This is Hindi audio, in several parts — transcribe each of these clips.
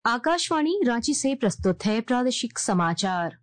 आकाशवाणी रांची से प्रस्तुत है प्रादेशिक समाचार।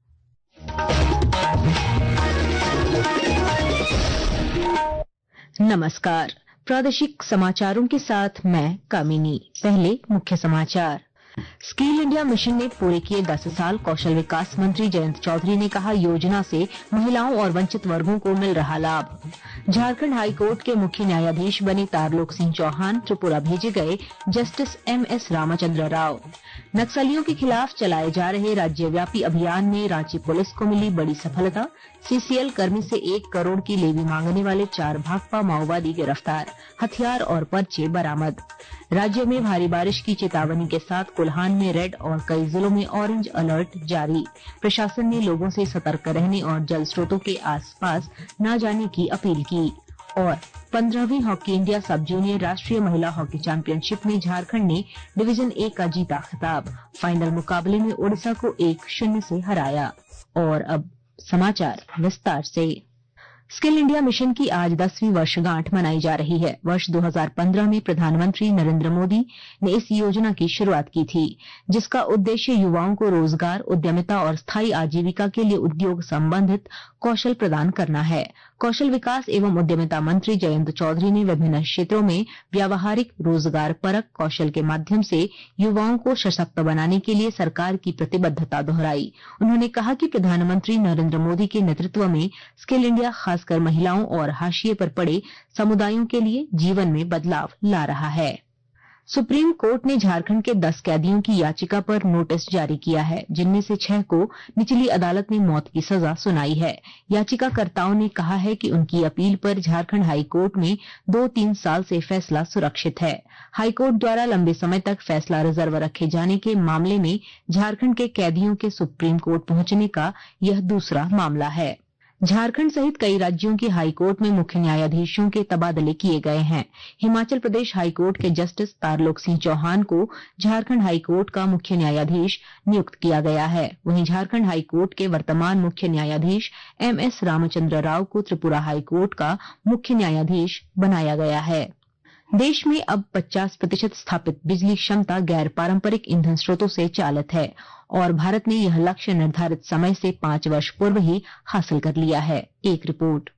नमस्कार, प्रादेशिक समाचारों के साथ मैं कामिनी। पहले मुख्य समाचार। स्किल इंडिया मिशन ने पूरे किए 10 साल। कौशल विकास मंत्री जयंत चौधरी ने कहा, योजना से महिलाओं और वंचित वर्गों को मिल रहा लाभ। झारखंड हाईकोर्ट के मुख्य न्यायाधीश बने तारलोक सिंह चौहान त्रिपुरा भेजे गए जस्टिस MS रामचंद्र राव। नक्सलियों के खिलाफ चलाए जा रहे राज्यव्यापी अभियान में रांची पुलिस को मिली बड़ी सफलता। CCL कर्मी से 1 करोड़ की लेवी मांगने वाले 4 भाकपा माओवादी गिरफ्तार। हथियार और पर्चे बरामद। राज्य में भारी बारिश की चेतावनी के साथ कोल्हान में रेड और कई जिलों में ऑरेंज अलर्ट जारी। प्रशासन ने लोगों से सतर्क रहने और जल स्रोतों के आसपास न जाने की अपील की। और 15वीं हॉकी इंडिया सब जूनियर राष्ट्रीय महिला हॉकी चैंपियनशिप में झारखंड ने डिवीजन A का जीता खिताब। फाइनल मुकाबले में ओडिशा को 1-0 से हराया। और अब समाचार विस्तार से। स्किल इंडिया मिशन की आज 10वीं वर्षगांठ मनाई जा रही है। वर्ष 2015 में प्रधानमंत्री नरेंद्र मोदी ने इस योजना की शुरुआत की थी, जिसका उद्देश्य युवाओं को रोजगार, उद्यमिता और स्थायी आजीविका के लिए उद्योग संबंधित कौशल प्रदान करना है। कौशल विकास एवं उद्यमिता मंत्री जयंत चौधरी ने विभिन्न क्षेत्रों में व्यावहारिक रोजगार परक कौशल के माध्यम से युवाओं को सशक्त बनाने के लिए सरकार की प्रतिबद्धता दोहराई। उन्होंने कहा कि प्रधानमंत्री नरेंद्र मोदी के नेतृत्व में स्किल इंडिया खासकर महिलाओं और हाशिए पर पड़े समुदायों के लिए जीवन में बदलाव ला रहा है। सुप्रीम कोर्ट ने झारखंड के 10 कैदियों की याचिका पर नोटिस जारी किया है, जिनमें से 6 को निचली अदालत ने मौत की सजा सुनाई है। याचिकाकर्ताओं ने कहा है कि उनकी अपील पर झारखंड हाईकोर्ट में 2-3 साल से फैसला सुरक्षित है। हाईकोर्ट द्वारा लंबे समय तक फैसला रिजर्व रखे जाने के मामले में झारखंड के कैदियों के सुप्रीम कोर्ट पहुंचने का यह दूसरा मामला है। झारखंड सहित कई राज्यों के हाईकोर्ट में मुख्य न्यायाधीशों के तबादले किए गए हैं। हिमाचल प्रदेश हाईकोर्ट के जस्टिस तारलोक सिंह चौहान को झारखंड हाईकोर्ट का मुख्य न्यायाधीश नियुक्त किया गया है। वहीं झारखंड हाईकोर्ट के वर्तमान मुख्य न्यायाधीश MS रामचंद्र राव को त्रिपुरा हाईकोर्ट का मुख्य न्यायाधीश बनाया गया है। देश में अब 50% स्थापित बिजली क्षमता गैर पारंपरिक ईंधन स्रोतों से चालित है और भारत ने यह लक्ष्य निर्धारित समय से 5 वर्ष पूर्व ही हासिल कर लिया है। एक रिपोर्ट।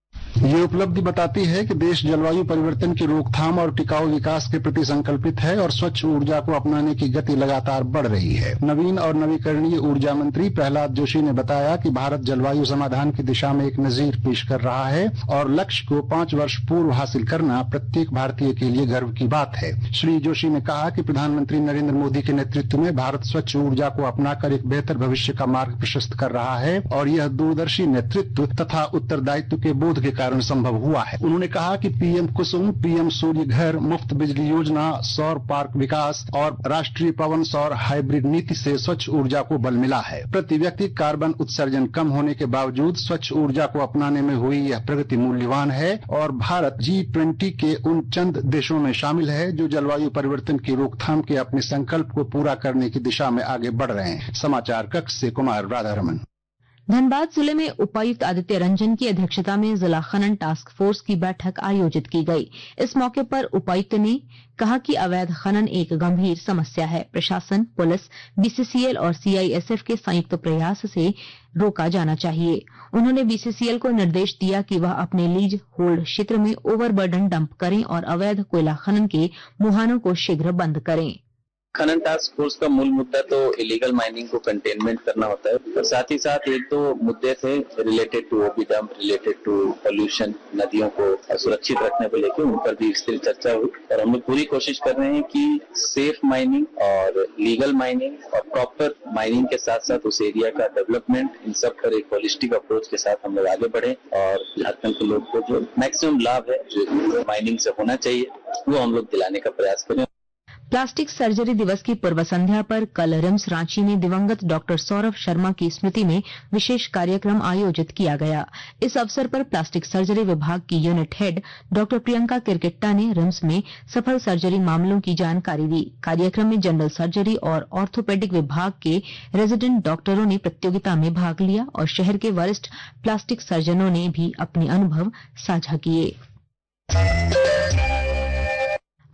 ये उपलब्धि बताती है कि देश जलवायु परिवर्तन की रोकथाम और टिकाऊ विकास के प्रति संकल्पित है और स्वच्छ ऊर्जा को अपनाने की गति लगातार बढ़ रही है। नवीन और नवीकरणीय ऊर्जा मंत्री प्रहलाद जोशी ने बताया कि भारत जलवायु समाधान की दिशा में एक नजीर पेश कर रहा है और लक्ष्य को 5 वर्ष पूर्व हासिल करना प्रत्येक भारतीय के लिए गर्व की बात है। श्री जोशी ने कहा कि प्रधानमंत्री नरेंद्र मोदी के नेतृत्व में भारत स्वच्छ ऊर्जा को अपनाकर एक बेहतर भविष्य का मार्ग प्रशस्त कर रहा है और यह दूरदर्शी नेतृत्व तथा उत्तरदायित्व के बोध के कारण संभव हुआ है। उन्होंने कहा कि PM कुसुम, PM सूर्य घर, मुफ्त बिजली योजना, सौर पार्क विकास और राष्ट्रीय पवन सौर हाइब्रिड नीति से स्वच्छ ऊर्जा को बल मिला है। प्रति व्यक्ति कार्बन उत्सर्जन कम होने के बावजूद स्वच्छ ऊर्जा को अपनाने में हुई यह प्रगति मूल्यवान है और भारत G20 के उन चंद देशों में शामिल है जो जलवायु परिवर्तन की रोकथाम के अपने संकल्प को पूरा करने की दिशा में आगे बढ़ रहे हैं। समाचार कक्ष से कुमार राधारमन। धनबाद जिले में उपायुक्त आदित्य रंजन की अध्यक्षता में जिला खनन टास्क फोर्स की बैठक आयोजित की गई। इस मौके पर उपायुक्त ने कहा कि अवैध खनन एक गंभीर समस्या है। प्रशासन, पुलिस, BCCL और CISF के संयुक्त प्रयास से रोका जाना चाहिए। उन्होंने BCCL को निर्देश दिया कि वह अपने लीज होल्ड क्षेत्र में ओवरबर्डन डंप करें और अवैध कोयला खनन के मुहानों को शीघ्र बंद करें। खनन टास्क फोर्स का मूल मुद्दा तो इलीगल माइनिंग को कंटेनमेंट करना होता है और साथ ही साथ 1-2 मुद्दे थे related to OP dump, related to pollution, नदियों को सुरक्षित रखने को लेकर उन पर भी विस्तृत चर्चा हुई और हम लोग पूरी कोशिश कर रहे हैं कि सेफ माइनिंग और लीगल माइनिंग और प्रॉपर माइनिंग के साथ साथ उस एरिया का डेवलपमेंट, इन सब पर एक होलिस्टिक अप्रोच के साथ हम लोग आगे बढ़े और झारखंड के लोग को जो मैक्सिमम लाभ है जो माइनिंग से होना चाहिए वो हम लोग दिलाने का प्रयास करें। प्लास्टिक सर्जरी दिवस की पूर्व संध्या पर कल रिम्स रांची में दिवंगत डॉक्टर सौरभ शर्मा की स्मृति में विशेष कार्यक्रम आयोजित किया गया। इस अवसर पर प्लास्टिक सर्जरी विभाग की unit head doctor Priyanka Kirkitta ने रिम्स में सफल सर्जरी मामलों की जानकारी दी। कार्यक्रम में जनरल सर्जरी और ऑर्थोपेडिक विभाग के रेजिडेंट डॉक्टरों ने प्रतियोगिता में भाग लिया और शहर के वरिष्ठ प्लास्टिक सर्जनों ने भी अपने अनुभव साझा किए।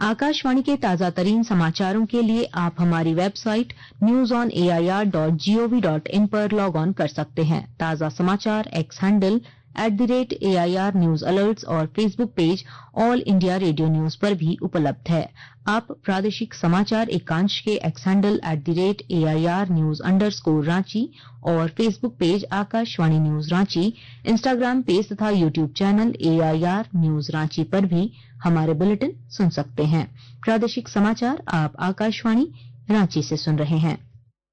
आकाशवाणी के ताजा तरीन समाचारों के लिए आप हमारी वेबसाइट newsonair.gov.in पर लॉग ऑन कर सकते हैं। ताजा समाचार X handle @AIR news alerts और Facebook page All India Radio news पर भी उपलब्ध है। आप प्रादेशिक समाचार एकांश के X handle @AIR news _Ranchi और Facebook page Akashvani news Ranchi, Instagram page तथा YouTube channel AIR news Ranchi पर भी हमारे बुलेटिन सुन सकते हैं। प्रादेशिक समाचार आप आकाशवाणी रांची से सुन रहे हैं।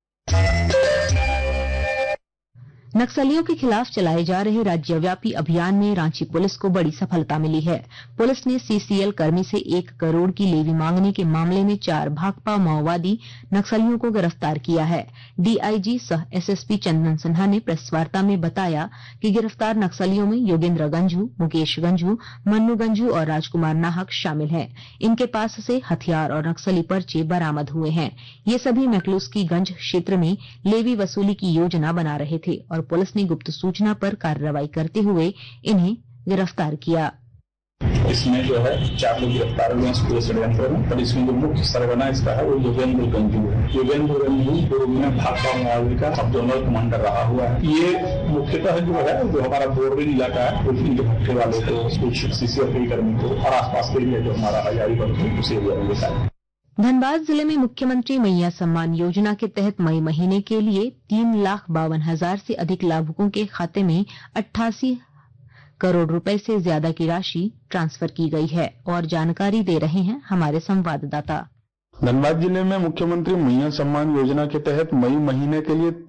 नक्सलियों के खिलाफ चलाए जा रहे राज्यव्यापी अभियान में रांची पुलिस को बड़ी सफलता मिली है। पुलिस ने CCL कर्मी से 1 करोड़ की लेवी मांगने के मामले में 4 भाकपा माओवादी नक्सलियों को गिरफ्तार किया है। DIG सह SSP चंदन सिन्हा ने प्रेस वार्ता में बताया कि गिरफ्तार नक्सलियों में योगेंद्र गंझू, मुकेश गंझू, मन्नू गंझू और राजकुमार नाहक शामिल हैं। इनके पास से हथियार और नक्सली पर्चे बरामद हुए हैं। ये सभी मैकलुस्कीगंज क्षेत्र में लेवी वसूली की योजना बना रहे थे और पुलिस ने गुप्त सूचना पर कार्रवाई करते हुए इन्हें गिरफ्तार किया। इसमें जो है 4 लोग गिरफ्तार हुए हैं पूरे षड्यंत्र में, और इसमें जो मुख्य सरगना इसका है वो योगेंद्र गंझू है। योगेंद्र गंझू पूर्व में भाकपा माओवादी का सब जोनल कमांडर रहा हुआ है। ये मुख्यतः जो है जो हमारा बोर्डिंग इलाका है उनके भट्टे वालों को, कुछ CCL कर्मी को और आसपास के एरिया जो हमारा हजारीबाग है उस एरिया में लेता है। धनबाद जिले में मुख्यमंत्री मैया सम्मान योजना के तहत मई महीने के लिए 3,52,000 से अधिक लाभुकों के खाते में 88 करोड़ रुपए से ज्यादा की राशि ट्रांसफर की गई है और जानकारी दे रहे हैं हमारे संवाददाता। धनबाद जिले में मुख्यमंत्री मैया सम्मान योजना के तहत मई महीने के लिए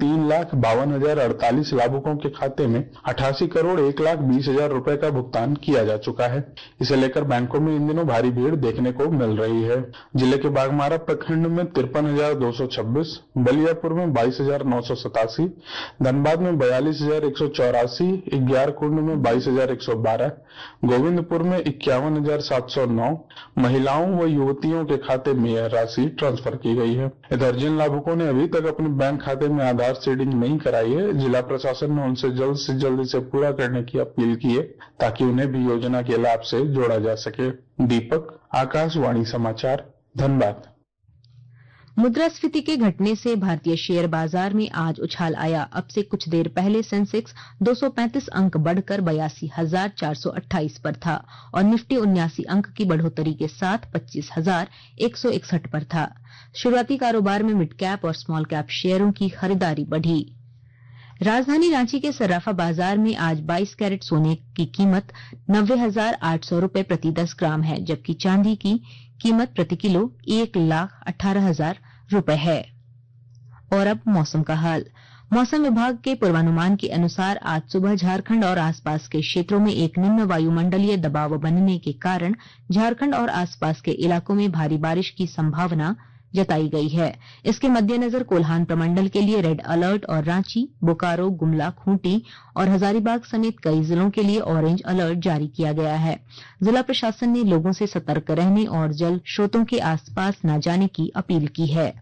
3,52,048 लाभुकों के खाते में 88 करोड़ 1,20,000 रुपए का भुगतान किया जा चुका है। इसे लेकर बैंकों में इन दिनों भारी भीड़ देखने को मिल रही है। जिले के बाघमारा प्रखंड में 53,226, बलियापुर में 22,987, धनबाद में 42,184, ग्यारकुंड में 22,112, गोविंदपुर में 51,709 महिलाओं व युवतियों के खाते में यह राशि ट्रांसफर की गई है। इधर जिन लाभुकों ने अभी तक अपने बैंक खाते में आधार सीडिंग नहीं कराई है, जिला प्रशासन ने उनसे जल्द से जल्द इसे पूरा करने की अपील की है ताकि उन्हें भी योजना के लाभ से जोड़ा जा सके। दीपक, आकाशवाणी समाचार, धनबाद। मुद्रास्फीति के घटने से भारतीय शेयर बाजार में आज उछाल आया। अब से कुछ देर पहले सेंसेक्स 235 अंक बढ़कर 82,428 पर था और निफ्टी 79 अंक की बढ़ोतरी के साथ 25,161 पर था। शुरुआती कारोबार में मिड कैप और स्मॉल कैप शेयरों की खरीदारी बढ़ी। राजधानी रांची के सर्राफा बाजार में आज 22 कैरेट सोने की कीमत 90,800 रुपए प्रति 10 ग्राम है, जबकि चांदी की कीमत प्रति किलो 1,18,000 रुपए है। और अब मौसम का हाल। मौसम विभाग के पूर्वानुमान के अनुसार आज सुबह झारखंड और आसपास के क्षेत्रों में एक निम्न वायुमंडलीय दबाव बनने के कारण झारखंड और आसपास के इलाकों में भारी बारिश की संभावना जताई गई है। इसके मद्देनजर कोल्हान प्रमंडल के लिए रेड अलर्ट और रांची, बोकारो, गुमला, खूंटी और हजारीबाग समेत कई जिलों के लिए ऑरेंज अलर्ट जारी किया गया है। जिला प्रशासन ने लोगों से सतर्क रहने और जल स्रोतों के आसपास न जाने की अपील की है।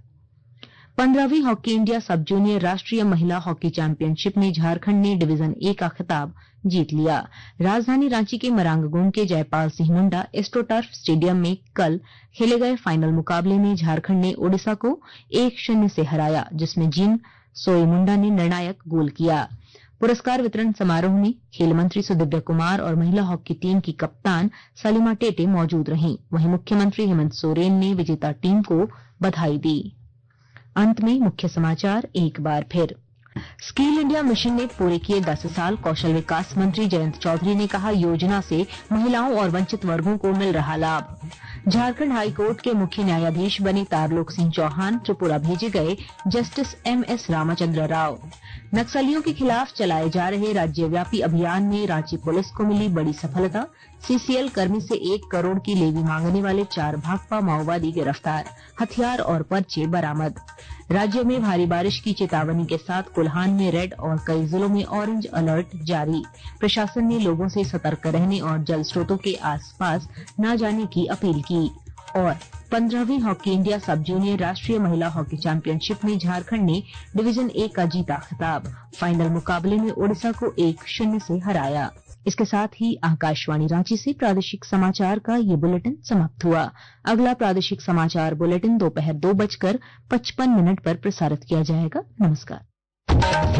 15वीं हॉकी इंडिया सब जूनियर राष्ट्रीय महिला हॉकी चैंपियनशिप में झारखंड ने डिवीजन A का खिताब जीत लिया। राजधानी रांची के मरांगगुंड के जयपाल सिंह मुंडा एस्ट्रोटर्फ स्टेडियम में कल खेले गए फाइनल मुकाबले में झारखंड ने ओडिशा को 1-0 से हराया, जिसमें जिन सोई मुंडा ने निर्णायक गोल किया। पुरस्कार वितरण समारोह में खेल मंत्री सुदिव्य कुमार और महिला हॉकी टीम की कप्तान सलीमा टेटे मौजूद रहीं। वहीं मुख्यमंत्री हेमंत सोरेन ने विजेता टीम को बधाई दी। अंत में मुख्य समाचार एक बार फिर। स्किल इंडिया मिशन ने पूरे किए 10 साल। कौशल विकास मंत्री जयंत चौधरी ने कहा, योजना से महिलाओं और वंचित वर्गों को मिल रहा लाभ। झारखंड हाईकोर्ट के मुख्य न्यायाधीश बने तारलोक सिंह चौहान त्रिपुरा भेजे गए जस्टिस MS रामचंद्र राव। नक्सलियों के खिलाफ चलाए जा रहे राज्यव्यापी अभियान में रांची पुलिस को मिली बड़ी सफलता। CCL कर्मी से 1 करोड़ की लेवी मांगने वाले 4 भाकपा माओवादी गिरफ्तार, हथियार और पर्चे बरामद। राज्य में भारी बारिश की चेतावनी के साथ कोल्हान में रेड और कई जिलों में ऑरेंज अलर्ट जारी। प्रशासन ने लोगों से सतर्क रहने और जल स्रोतों के आसपास न जाने की अपील की। और 15वीं हॉकी इंडिया सब जूनियर राष्ट्रीय महिला हॉकी चैंपियनशिप में झारखंड ने डिवीजन A का जीता खिताब। फाइनल मुकाबले में ओडिशा को 1-0 से हराया। इसके साथ ही आकाशवाणी रांची से प्रादेशिक समाचार का ये बुलेटिन समाप्त हुआ। अगला प्रादेशिक समाचार बुलेटिन दोपहर 2:55 पर प्रसारित किया जाएगा। नमस्कार।